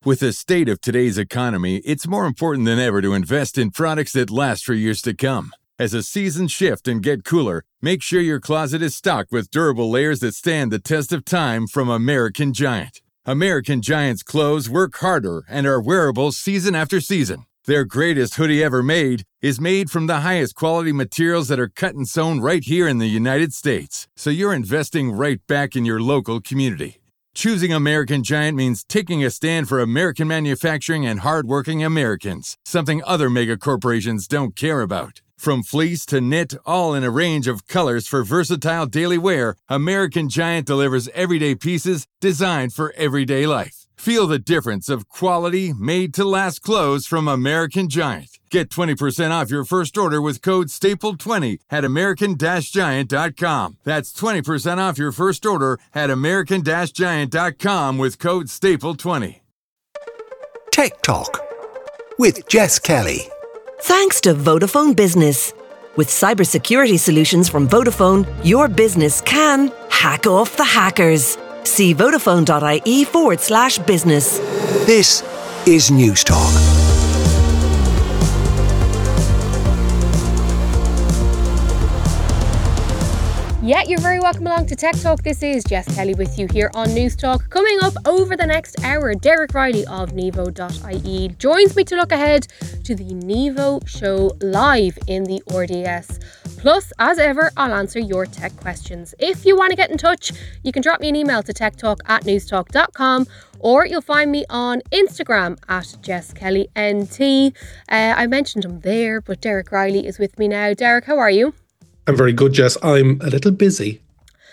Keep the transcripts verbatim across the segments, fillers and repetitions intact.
With the state of today's economy, it's more important than ever to invest in products that last for years to come. As the seasons shift and get cooler, make sure your closet is stocked with durable layers that stand the test of time from American Giant. American Giant's clothes work harder and are wearable season after season. Their greatest hoodie ever made is made from the highest quality materials that are cut and sewn right here in the United States. So you're investing right back in your local community. Choosing American Giant means taking a stand for American manufacturing and hardworking Americans, something other mega corporations don't care about. From fleece to knit, all in a range of colors for versatile daily wear, American Giant delivers everyday pieces designed for everyday life. Feel the difference of quality, made-to-last clothes from American Giant. Get twenty percent off your first order with code staple twenty at american giant dot com. That's twenty percent off your first order at american giant dot com with code staple twenty. Tech Talk with Jess Kelly. Thanks to Vodafone Business. With cybersecurity solutions from Vodafone, your business can hack off the hackers. See vodafone.ie forward slash business. This is News Talk. Yeah, you're very welcome along to Tech Talk. This is Jess Kelly with you here on News Talk. Coming up over the next hour, Derek Riley of Nevo dot I E joins me to look ahead to the Nevo show live in the R D S. Plus, as ever, I'll answer your tech questions. If you want to get in touch, you can drop me an email to techtalk at newstalk dot com, or you'll find me on Instagram at Jess Kelly N T. Uh, I mentioned him there, but Derek Riley is with me now. Derek, how are you? I'm very good, Jess. I'm a little busy.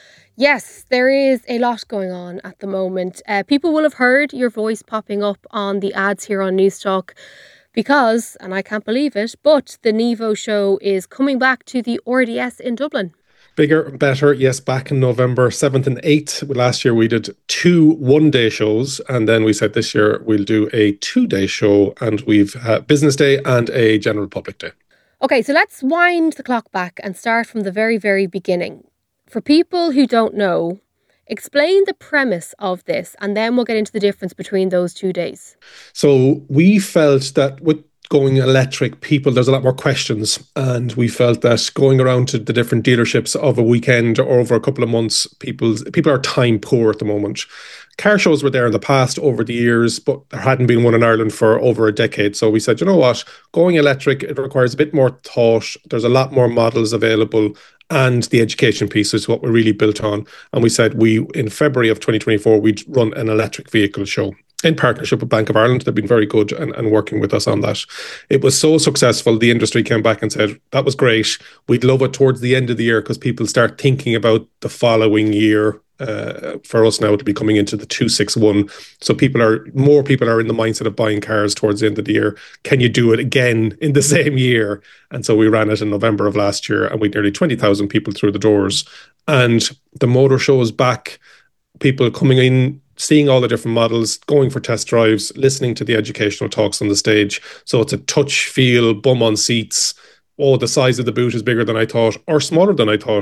Yes, there is a lot going on at the moment. Uh, people will have heard your voice popping up on the ads here on News Talk because, and I can't believe it, but the Nevo show is coming back to the R D S in Dublin. Bigger and better, yes, back in November seventh and eighth. Last year we did two one-day shows, and then we said this year we'll do a two-day show, and we've had Business Day and a General Public Day. Okay, so let's wind the clock back and start from the very, very beginning. For people who don't know, explain the premise of this, and then we'll get into the difference between those two days. So we felt that with going electric, people, there's a lot more questions, and we felt that going around to the different dealerships of a weekend or over a couple of months, people people are time poor at the moment. Car shows were there in the past over the years, but there hadn't been one in Ireland for over a decade. So we said, you know what, going electric, it requires a bit more thought. There's a lot more models available, and the education piece is what we're really built on. And we said we, in February of twenty twenty-four, we'd run an electric vehicle show in partnership with Bank of Ireland. They've been very good and, and working with us on that. It was so successful, the industry came back and said, that was great. We'd love it towards the end of the year because people start thinking about the following year. Uh, for us now to be coming into the two sixty-one. So people are, more people are in the mindset of buying cars towards the end of the year. Can you do it again in the same year? And so we ran it in November of last year, and we had nearly twenty thousand people through the doors. And the motor show is back. People coming in, seeing all the different models, going for test drives, listening to the educational talks on the stage. So it's a touch, feel, bum on seats. Oh, the size of the boot is bigger than I thought, or smaller than I thought.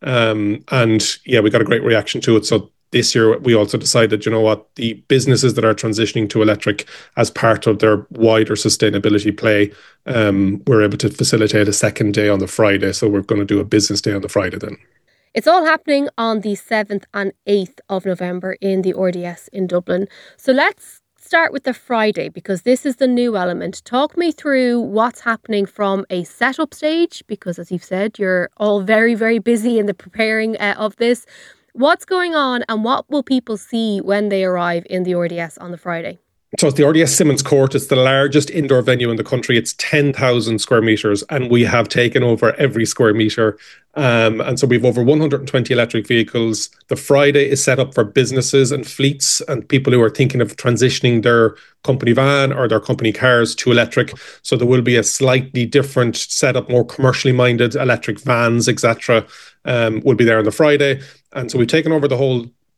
Um, and yeah, we got a great reaction to it. So this year, we also decided, you know what, the businesses that are transitioning to electric as part of their wider sustainability play, um, we're able to facilitate a second day on the Friday. So we're going to do a business day on the Friday then. It's all happening on the seventh and eighth of November in the R D S in Dublin. So let's start with the Friday, because this is the new element. Talk me through what's happening from a setup stage, because as you've said, you're all very, very busy in the preparing uh, of this. What's going on, and what will people see when they arrive in the R D S on the Friday? So it's the R D S Simmons Court. It's the largest indoor venue in the country. It's ten thousand square metres, and we have taken over every square metre. Um, and so we have over one hundred twenty electric vehicles. The Friday is set up for businesses and fleets and people who are thinking of transitioning their company van or their company cars to electric. So there will be a slightly different setup, more commercially minded electric vans, et cetera, um, will be there on the Friday. And so we've taken over the whole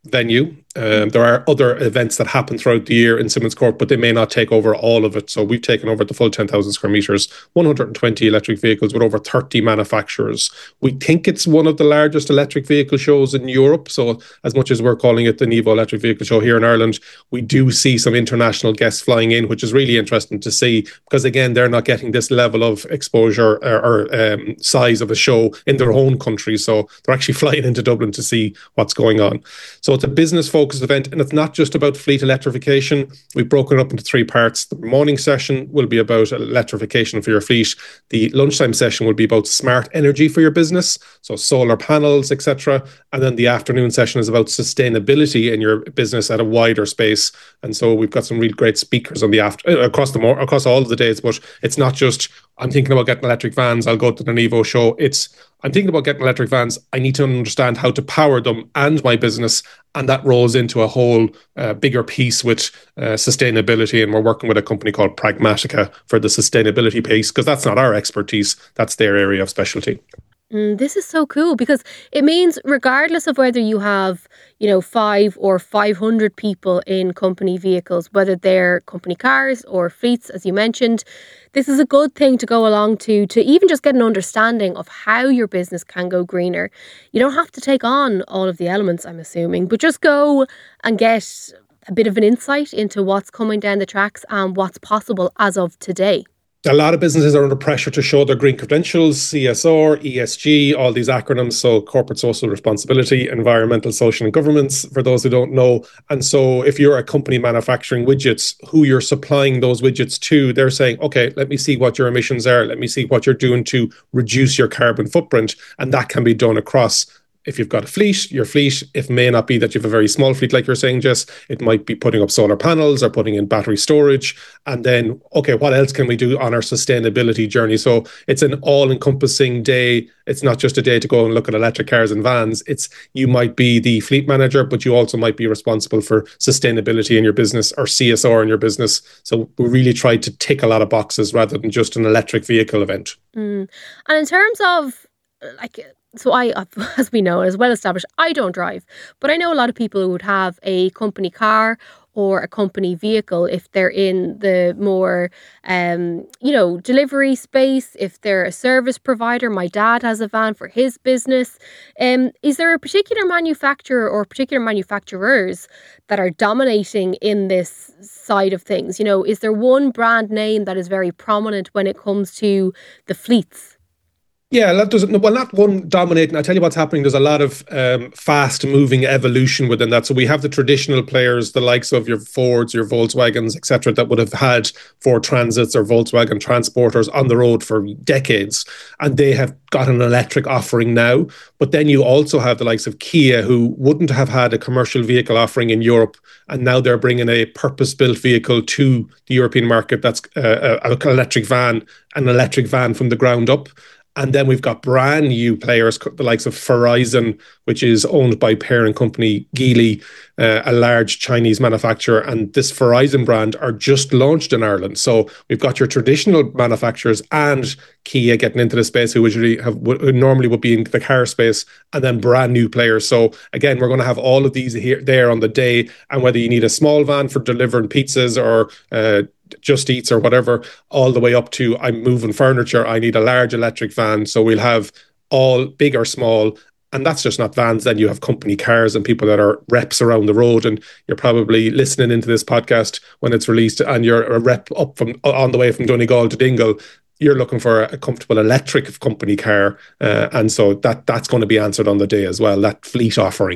venue. Um, there are other events that happen throughout the year in Simmons Court, but they may not take over all of it. So we've taken over the full ten thousand square meters, one hundred twenty electric vehicles with over thirty manufacturers. We think it's one of the largest electric vehicle shows in Europe. So as much as we're calling it the Nevo Electric Vehicle Show here in Ireland, we do see some international guests flying in, which is really interesting to see, because again, they're not getting this level of exposure or, or um, size of a show in their own country. So they're actually flying into Dublin to see what's going on. So it's a business focused event, and it's not just about fleet electrification. We've broken it up into three parts. The morning session will be about electrification for your fleet. The lunchtime session will be about smart energy for your business, so solar panels, et cetera. And then the afternoon session is about sustainability in your business at a wider space. And so we've got some really great speakers on the after across the more across all of the days. But it's not just I'm thinking about getting electric vans, I'll go to the Nevo show. It's I'm thinking about getting electric vans. I need to understand how to power them and my business. And that rolls into a whole uh, bigger piece with uh, sustainability. And we're working with a company called Pragmatica for the sustainability piece, because that's not our expertise. That's their area of specialty. Mm, this is so cool, because it means regardless of whether you have, you know, five or five hundred people in company vehicles, whether they're company cars or fleets, as you mentioned, this is a good thing to go along to, to even just get an understanding of how your business can go greener. You don't have to take on all of the elements, I'm assuming, but just go and get a bit of an insight into what's coming down the tracks and what's possible as of today. A lot of businesses are under pressure to show their green credentials, C S R, E S G, all these acronyms. So corporate social responsibility, environmental, social and governance, for those who don't know. And so if you're a company manufacturing widgets, who you're supplying those widgets to, they're saying, okay, let me see what your emissions are. Let me see what you're doing to reduce your carbon footprint. And that can be done across. If you've got a fleet, your fleet, it may not be that you have a very small fleet, like you're saying, Jess. It might be putting up solar panels or putting in battery storage. And then, okay, what else can we do on our sustainability journey? So it's an all-encompassing day. It's not just a day to go and look at electric cars and vans. It's you might be the fleet manager, but you also might be responsible for sustainability in your business or C S R in your business. So we really tried to tick a lot of boxes rather than just an electric vehicle event. Mm. And in terms of, like... So I, as we know, as well established, I don't drive, but I know a lot of people who would have a company car or a company vehicle if they're in the more, um, you know, delivery space, if they're a service provider. My dad has a van for his business. Um, is there a particular manufacturer or particular manufacturers that are dominating in this side of things? You know, is there one brand name that is very prominent when it comes to the fleets? Yeah, that doesn't, well, not one dominating. I'll tell you what's happening. There's a lot of um, fast moving evolution within that. So we have the traditional players, the likes of your Fords, your Volkswagens, et cetera, that would have had Ford Transits or Volkswagen Transporters on the road for decades. And they have got an electric offering now. But then you also have the likes of Kia, who wouldn't have had a commercial vehicle offering in Europe. And now they're bringing a purpose-built vehicle to the European market that's uh, an electric van, an electric van from the ground up. And then we've got brand new players, the likes of Verizon, which is owned by parent company Geely, uh, a large Chinese manufacturer. And this Verizon brand are just launched in Ireland. So we've got your traditional manufacturers and Kia getting into the space, who usually have who normally would be in the car space, and then brand new players. So again, we're going to have all of these here there on the day. And whether you need a small van for delivering pizzas or uh, Just Eats or whatever, all the way up to I'm moving furniture, I need a large electric van. So we'll have all big or small. And that's just not vans. Then you have company cars and people that are reps around the road. And you're probably listening into this podcast when it's released and you're a rep up from on the way from Donegal to Dingle. You're looking for a comfortable electric company car. Uh, and so that that's going to be answered on the day as well, that fleet offering.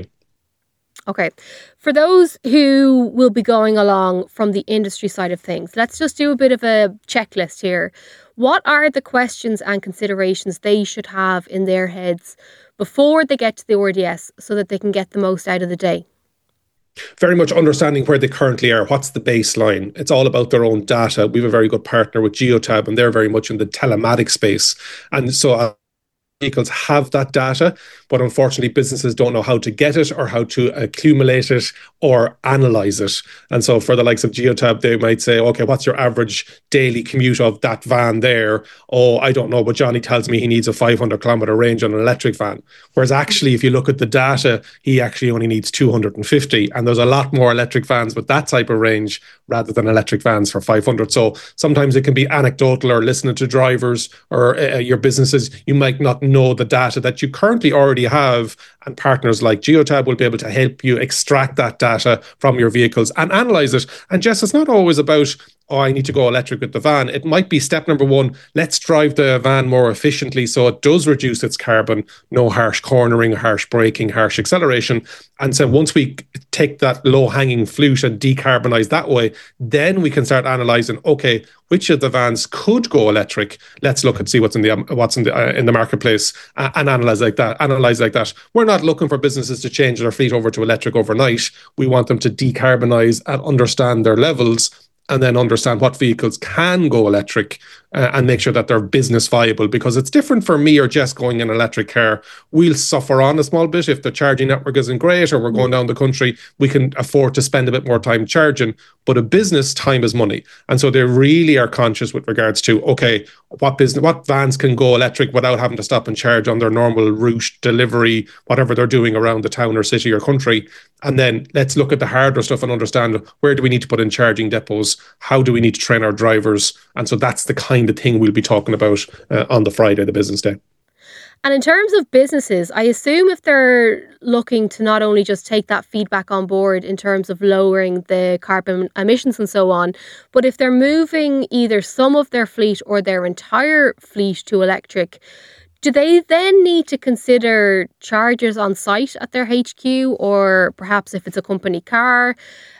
Okay. For those who will be going along from the industry side of things, let's just do a bit of a checklist here. What are the questions and considerations they should have in their heads before they get to the R D S so that they can get the most out of the day? Very much understanding where they currently are. What's the baseline? It's all about their own data. We have a very good partner with Geotab, and they're very much in the telematic space. And so vehicles have that data, but unfortunately businesses don't know how to get it or how to accumulate it or analyze it. And so for the likes of Geotab, they might say, okay, what's your average daily commute of that van there? Oh, I don't know, but Johnny tells me he needs a five hundred kilometer range on an electric van. Whereas actually, if you look at the data, he actually only needs two hundred fifty. And there's a lot more electric vans with that type of range rather than electric vans for five hundred. So sometimes it can be anecdotal, or listening to drivers or uh, your businesses. You might not know the data that you currently already have, and partners like Geotab will be able to help you extract that data from your vehicles and analyze it. And Jess, it's not always about, oh, I need to go electric with the van. It might be step number one, let's drive the van more efficiently so it does reduce its carbon, no harsh cornering, harsh braking, harsh acceleration. And so once we take that low-hanging fruit and decarbonize that way, then we can start analysing, okay, which of the vans could go electric? Let's look and see what's in the what's in the uh, in the marketplace uh, and analyze like that. Analyze like that. We're not looking for businesses to change their fleet over to electric overnight. We want them to decarbonize and understand their levels, and then understand what vehicles can go electric uh, and make sure that they're business viable. Because it's different for me or Jess going in an electric car. We'll suffer on a small bit if the charging network isn't great or we're going down the country. We can afford to spend a bit more time charging. But a business, time is money. And so they really are conscious with regards to, okay, what business, what vans can go electric without having to stop and charge on their normal route, delivery, whatever they're doing around the town or city or country. And then let's look at the harder stuff and understand, where do we need to put in charging depots? How do we need to train our drivers? And so that's the kind of thing we'll be talking about uh, on the Friday, the business day. And in terms of businesses, I assume if they're looking to not only just take that feedback on board in terms of lowering the carbon emissions and so on, but if they're moving either some of their fleet or their entire fleet to electric, do they then need to consider chargers on site at their H Q, or perhaps if it's a company car,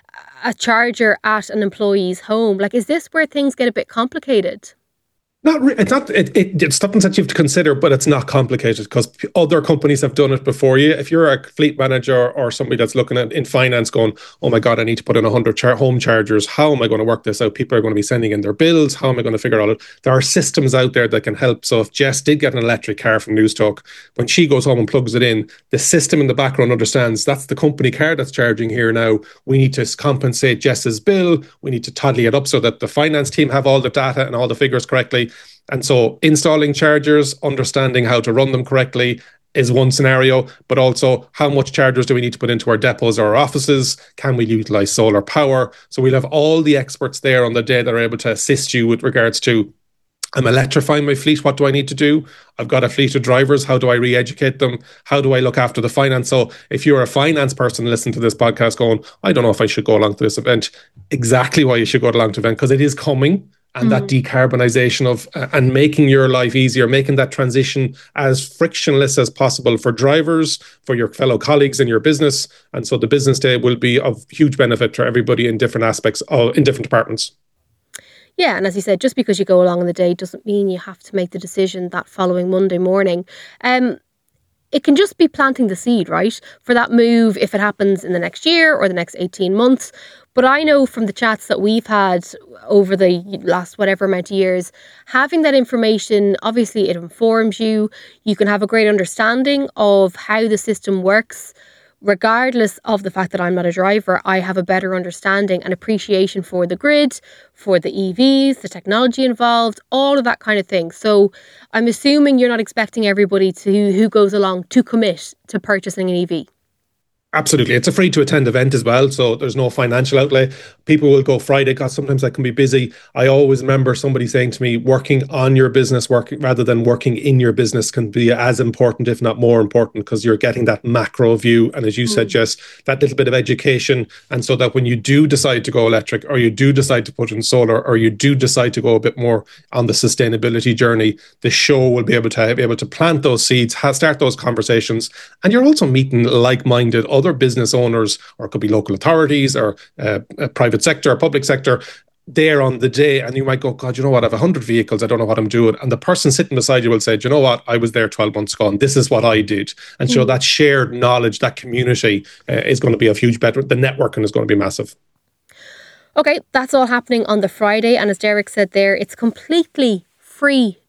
a charger at an employee's home? Like, is this where things get a bit complicated? Not re- it's not it, it, it's something that you have to consider, but it's not complicated because other companies have done it before you. If you're a fleet manager or somebody that's looking at in finance going, oh my God, I need to put in one hundred char- home chargers. How am I going to work this out? People are going to be sending in their bills. How am I going to figure it out? There are systems out there that can help. So if Jess did get an electric car from Newstalk, when she goes home and plugs it in, the system in the background understands that's the company car that's charging here now. We need to compensate Jess's bill. We need to tally it up so that the finance team have all the data and all the figures correctly. And so installing chargers, understanding how to run them correctly is one scenario, but also how much chargers do we need to put into our depots or our offices? Can we utilize solar power? So we'll have all the experts there on the day that are able to assist you with regards to, I'm electrifying my fleet. What do I need to do? I've got a fleet of drivers. How do I re-educate them? How do I look after the finance? So if you're a finance person listening to this podcast going, I don't know if I should go along to this event, exactly why you should go along to the event, because it is coming. And mm. that decarbonisation of uh, and making your life easier, making that transition as frictionless as possible for drivers, for your fellow colleagues in your business. And so the business day will be of huge benefit to everybody in different aspects, of, in different departments. Yeah, and as you said, just because you go along on the day doesn't mean you have to make the decision that following Monday morning. Um, it can just be planting the seed, right, for that move if it happens in the next year or the next eighteen months. But I know from the chats that we've had over the last whatever amount of years, having that information, obviously it informs you. You can have a great understanding of how the system works. Regardless of the fact that I'm not a driver, I have a better understanding and appreciation for the grid, for the E Vs, the technology involved, all of that kind of thing. So I'm assuming you're not expecting everybody to who goes along to commit to purchasing an E V. Absolutely. It's a free to attend event as well. So there's no financial outlay. People will go Friday because sometimes I can be busy. I always remember somebody saying to me, working on your business, working rather than working in your business can be as important, if not more important, because you're getting that macro view. And as you mm. said, Jess, that little bit of education. And so that when you do decide to go electric, or you do decide to put in solar, or you do decide to go a bit more on the sustainability journey, the show will be able to be able to plant those seeds, start those conversations. And you're also meeting like-minded other business owners, or it could be local authorities or uh, a private sector or public sector there on the day. And you might go, God, you know what, I have one hundred vehicles, I don't know what I'm doing. And the person sitting beside you will say, do you know what, I was there twelve months ago and this is what I did. And mm. so that shared knowledge, that community uh, is going to be of huge better. The networking is going to be massive. Okay, that's all happening on the Friday. And as Derek said there, it's completely free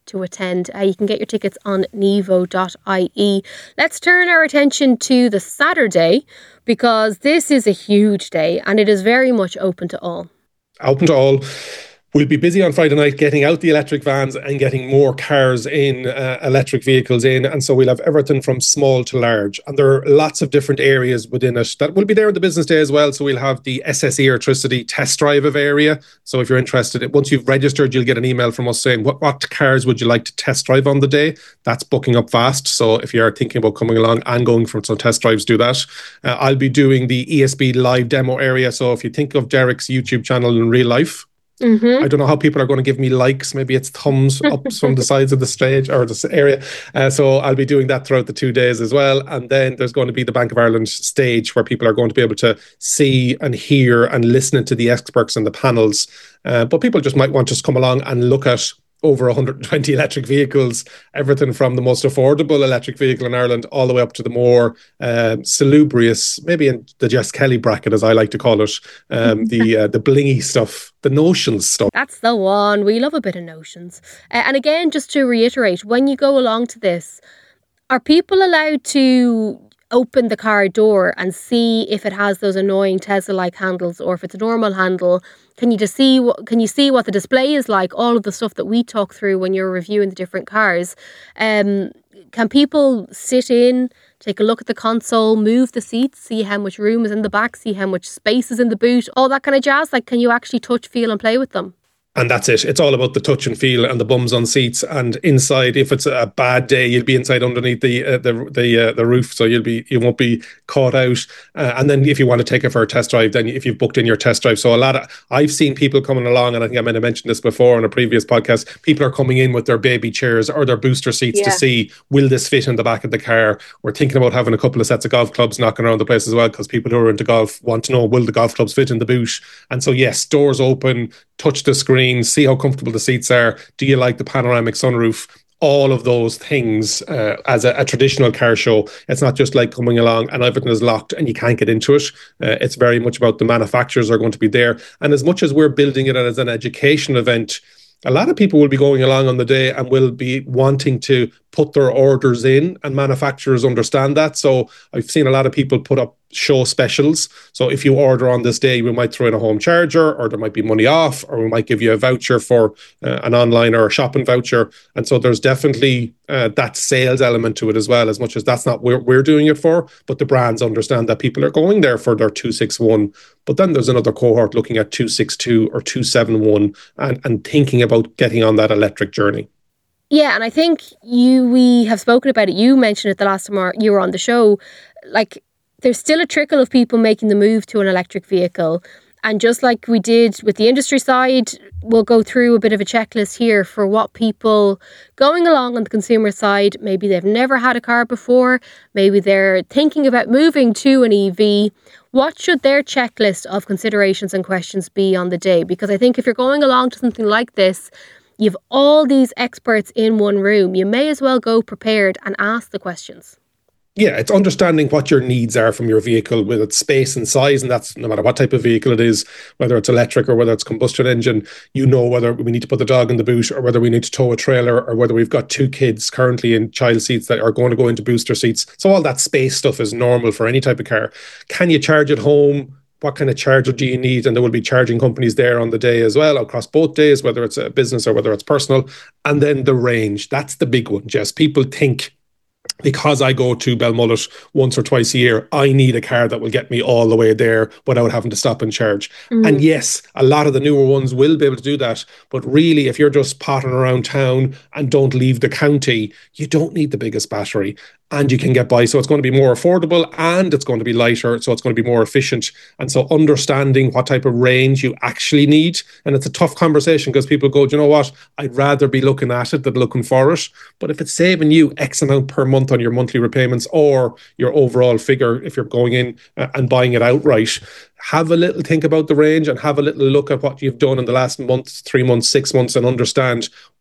to attend. Uh, you can get your tickets on nevo dot I E. Let's turn our attention to the Saturday, because this is a huge day and it is very much open to all. Open to all. We'll be busy on Friday night getting out the electric vans and getting more cars in, uh, electric vehicles in. And so we'll have everything from small to large. And there are lots of different areas within it that will be there on the business day as well. So we'll have the S S E Electricity test drive of area. So if you're interested, once you've registered, you'll get an email from us saying, what, what cars would you like to test drive on the day? That's booking up fast. So if you're thinking about coming along and going for some test drives, do that. Uh, I'll be doing the E S B live demo area. So if you think of Derek's YouTube channel in real life, Mm-hmm. I don't know how people are going to give me likes. Maybe it's thumbs up from the sides of the stage or this area. Uh, so I'll be doing that throughout the two days as well. And then there's going to be the Bank of Ireland stage where people are going to be able to see and hear and listen to the experts and the panels. Uh, but people just might want to come along and look at over one hundred twenty electric vehicles, everything from the most affordable electric vehicle in Ireland all the way up to the more um, salubrious, maybe in the Jess Kelly bracket, as I like to call it, um, the uh, the blingy stuff, the notions stuff. That's the one. We love a bit of notions. Uh, and again, just to reiterate, when you go along to this, are people allowed to open the car door and see if it has those annoying Tesla-like handles or if it's a normal handle? Can you just see what, can you see what the display is like? All of the stuff that we talk through when you're reviewing the different cars. Um, can people sit in, take a look at the console, move the seats, see how much room is in the back, see how much space is in the boot, all that kind of jazz? Like, can you actually touch, feel and play with them? And that's it. It's all about the touch and feel and the bums on seats. And inside, if it's a bad day, you'll be inside underneath the uh, the the uh, the roof, so you'll be you won't be caught out. Uh, and then if you want to take it for a test drive, then if you've booked in your test drive, so a lot of I've seen people coming along, and I think I might have mentioned this before on a previous podcast. People are coming in with their baby chairs or their booster seats yeah. to see, will this fit in the back of the car? We're thinking about having a couple of sets of golf clubs knocking around the place as well, because people who are into golf want to know, will the golf clubs fit in the boot? And so yes, doors open, touch the screen, see how comfortable the seats are. Do you like the panoramic sunroof? All of those things uh, as a, a traditional car show. It's not just like coming along and everything is locked and you can't get into it. Uh, it's very much about the manufacturers are going to be there. And as much as we're building it as an education event, a lot of people will be going along on the day and will be wanting to put their orders in, and manufacturers understand that. So I've seen a lot of people put up show specials. So if you order on this day, we might throw in a home charger, or there might be money off, or we might give you a voucher for uh, an online or a shopping voucher. And so there's definitely uh, that sales element to it as well, as much as that's not where we're doing it for, but the brands understand that people are going there for their two sixty-one. But then there's another cohort looking at two sixty-two or two seventy-one and, and thinking about getting on that electric journey. Yeah, and I think you we have spoken about it. You mentioned it the last time you were on the show. Like, there's still a trickle of people making the move to an electric vehicle. And just like we did with the industry side, we'll go through a bit of a checklist here for what people going along on the consumer side, maybe they've never had a car before, maybe they're thinking about moving to an E V. What should their checklist of considerations and questions be on the day? Because I think if you're going along to something like this, you've all these experts in one room. You may as well go prepared and ask the questions. Yeah, it's understanding what your needs are from your vehicle, with its space and size, and that's no matter what type of vehicle it is, whether it's electric or whether it's combustion engine. You know whether we need to put the dog in the boot, or whether we need to tow a trailer, or whether we've got two kids currently in child seats that are going to go into booster seats. So all that space stuff is normal for any type of car. Can you charge at home? What kind of charger do you need? And there will be charging companies there on the day as well, across both days, whether it's a business or whether it's personal. And then the range, that's the big one, Jess. People think, because I go to Belmullet once or twice a year, I need a car that will get me all the way there without having to stop and charge. Mm. And yes, a lot of the newer ones will be able to do that. But really, if you're just pottering around town and don't leave the county, you don't need the biggest battery. And you can get by. So it's going to be more affordable, and it's going to be lighter. So it's going to be more efficient. And so understanding what type of range you actually need. And it's a tough conversation, because people go, do you know what? I'd rather be looking at it than looking for it. But if it's saving you X amount per month on your monthly repayments, or your overall figure, if you're going in and buying it outright, have a little think about the range and have a little look at what you've done in the last month, three months, six months, and understand,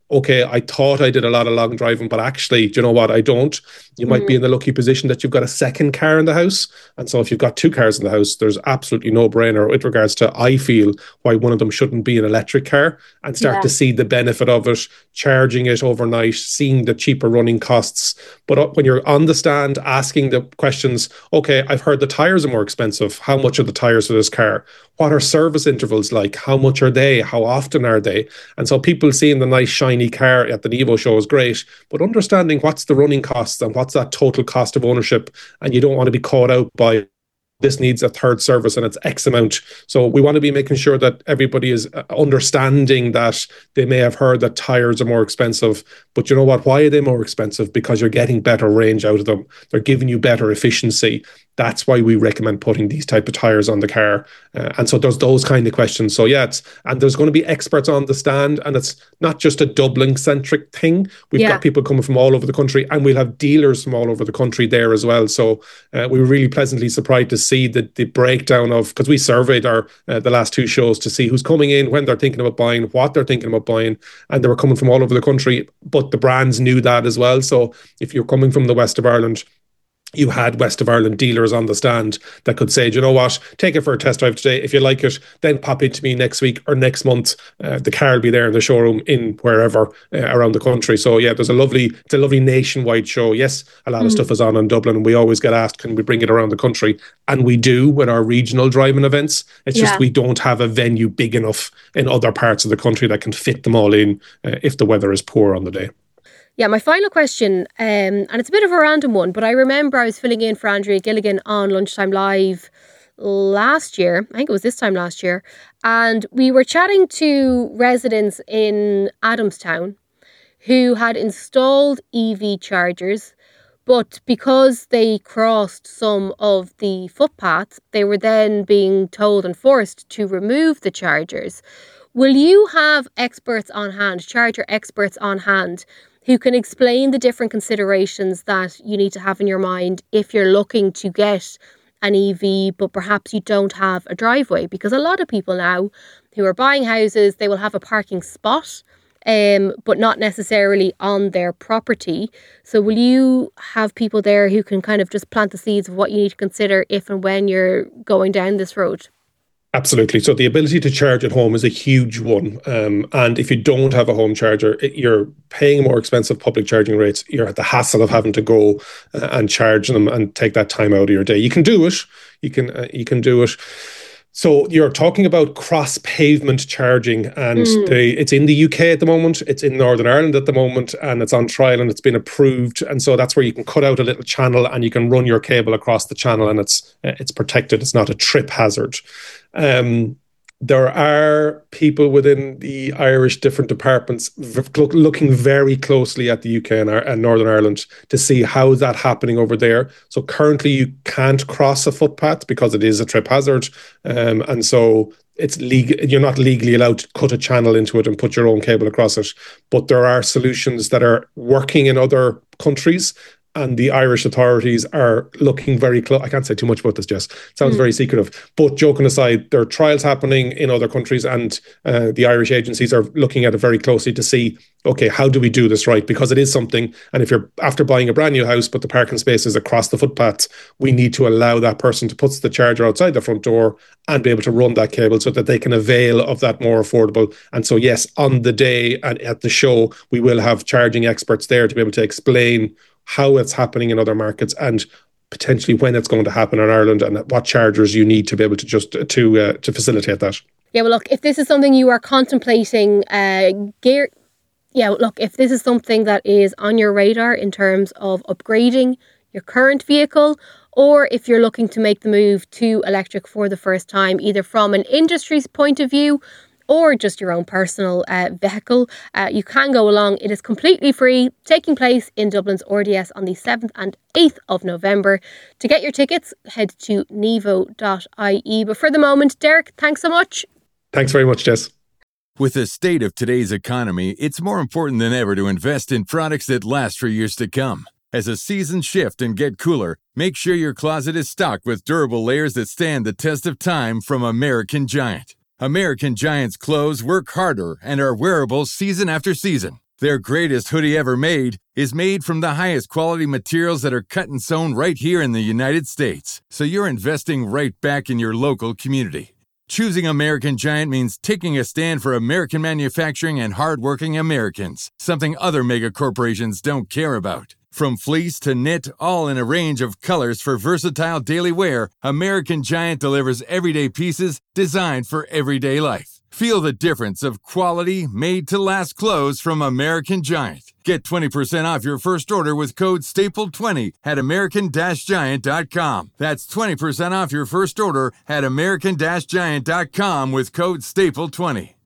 okay, I thought I did a lot of long driving, but actually, do you know what? I don't. You might mm. be in the lucky position that you've got a second car in the house. And so if you've got two cars in the house, there's absolutely no brainer with regards to, I feel, why one of them shouldn't be an electric car, and start yeah. to see the benefit of it, charging it overnight, seeing the cheaper running costs. But when you're on the stand asking the questions, okay, I've heard the tyres are more expensive. How much are the tyres for this car? What are service intervals like? How much are they? How often are they? And so people seeing the nice shiny car at the Nevo show is great, but understanding what's the running costs and what's that total cost of ownership, and you don't want to be caught out by this needs a third service and it's X amount. So we want to be making sure that everybody is understanding that they may have heard that tyres are more expensive, but you know what? Why are they more expensive? Because you're getting better range out of them. They're giving you better efficiency. That's why we recommend putting these type of tyres on the car. Uh, and so there's those kind of questions. So yeah, it's, and there's going to be experts on the stand, and it's not just a Dublin-centric thing. We've yeah. got people coming from all over the country, and we'll have dealers from all over the country there as well. So uh, we were really pleasantly surprised to see the, the breakdown of, because we surveyed our uh, the last two shows to see who's coming in, when they're thinking about buying, what they're thinking about buying, and they were coming from all over the country, but the brands knew that as well. So if you're coming from the west of Ireland, you had West of Ireland dealers on the stand that could say, do you know what, take it for a test drive today. If you like it, then pop into me next week or next month. Uh, the car will be there in the showroom in wherever uh, around the country. So yeah, there's a lovely, it's a lovely nationwide show. Yes, a lot mm. of stuff is on in Dublin, and we always get asked, can we bring it around the country? And we do with our regional driving events. It's yeah. just we don't have a venue big enough in other parts of the country that can fit them all in uh, if the weather is poor on the day. Yeah, my final question, um, and it's a bit of a random one, but I remember I was filling in for Andrea Gilligan on Lunchtime Live last year. I think it was this time last year. And we were chatting to residents in Adamstown who had installed E V chargers, but because they crossed some of the footpaths, they were then being told and forced to remove the chargers. Will you have experts on hand, charger experts on hand, who can explain the different considerations that you need to have in your mind if you're looking to get an E V, but perhaps you don't have a driveway? Because a lot of people now who are buying houses, they will have a parking spot, um, but not necessarily on their property. So will you have people there who can kind of just plant the seeds of what you need to consider if and when you're going down this road? Absolutely. So the ability to charge at home is a huge one. Um, and if you don't have a home charger, it, you're paying more expensive public charging rates. You're at the hassle of having to go uh, and charge them and take that time out of your day. You can do it. You can uh, you can do it. So you're talking about cross-pavement charging, and mm. the, it's in the U K at the moment, it's in Northern Ireland at the moment, and it's on trial and it's been approved. And so that's where you can cut out a little channel and you can run your cable across the channel, and it's uh, it's protected. It's not a trip hazard. Um, there are people within the Irish different departments v- looking very closely at the U K and, and Northern Ireland to see how is that happening over there. So currently you can't cross a footpath because it is a trip hazard. Um, and so it's legal, you're not legally allowed to cut a channel into it and put your own cable across it. But there are solutions that are working in other countries, and the Irish authorities are looking very close. I can't say too much about this, Jess. It sounds mm. very secretive. But joking aside, there are trials happening in other countries, and uh, the Irish agencies are looking at it very closely to see, okay, how do we do this right? Because it is something, and if you're after buying a brand new house, but the parking space is across the footpaths, we need to allow that person to put the charger outside the front door and be able to run that cable so that they can avail of that more affordable. And so, yes, on the day and at the show, we will have charging experts there to be able to explain how it's happening in other markets and potentially when it's going to happen in Ireland, and what chargers you need to be able to just to uh, to facilitate that. Yeah, well, look, if this is something you are contemplating, uh, gear. Yeah, look, if this is something that is on your radar in terms of upgrading your current vehicle, or if you're looking to make the move to electric for the first time, either from an industry's point of view or just your own personal uh, vehicle, uh, you can go along. It is completely free, taking place in Dublin's R D S on the seventh and eighth of November. To get your tickets, head to nevo dot I E. But for the moment, Derek, thanks so much. Thanks very much, Jess. With the state of today's economy, it's more important than ever to invest in products that last for years to come. As the seasons shift and get cooler, make sure your closet is stocked with durable layers that stand the test of time from American Giant. American Giant's clothes work harder and are wearable season after season. Their greatest hoodie ever made is made from the highest quality materials that are cut and sewn right here in the United States. So you're investing right back in your local community. Choosing American Giant means taking a stand for American manufacturing and hardworking Americans, something other mega corporations don't care about. From fleece to knit, all in a range of colors for versatile daily wear, American Giant delivers everyday pieces designed for everyday life. Feel the difference of quality, made-to-last clothes from American Giant. Get twenty percent off your first order with code staple twenty at american giant dot com. That's twenty percent off your first order at american giant dot com with code staple twenty.